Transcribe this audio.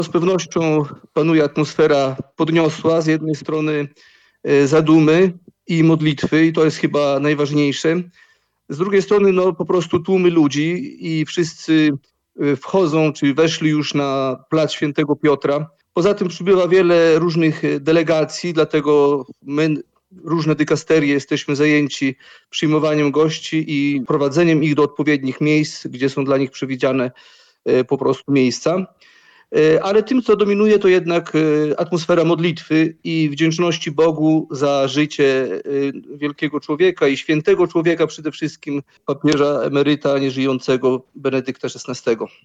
Z pewnością panuje atmosfera podniosła, z jednej strony zadumy i modlitwy, i to jest chyba najważniejsze. Z drugiej strony po prostu tłumy ludzi i wszyscy wchodzą, czy weszli już na plac Świętego Piotra. Poza tym przybywa wiele różnych delegacji, dlatego my, różne dykasterie, jesteśmy zajęci przyjmowaniem gości i prowadzeniem ich do odpowiednich miejsc, gdzie są dla nich przewidziane po prostu miejsca. Ale tym, co dominuje, to jednak atmosfera modlitwy i wdzięczności Bogu za życie wielkiego człowieka i świętego człowieka, przede wszystkim papieża emeryta nieżyjącego Benedykta XVI.